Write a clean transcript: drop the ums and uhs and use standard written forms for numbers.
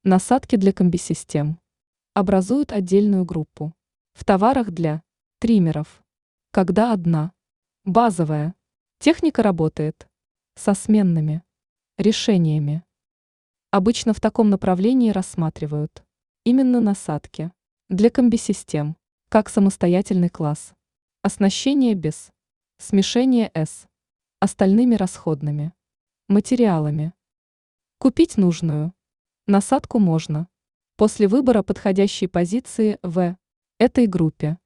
Насадки для комбисистем образуют отдельную группу. В товарах для триммеров, когда одна базовая техника работает со сменными решениями. Обычно в таком направлении рассматривают именно насадки для комбисистем, как самостоятельный класс, оснащение без смешения с остальными расходными материалами. Купить нужную насадку можно после выбора подходящей позиции в этой группе.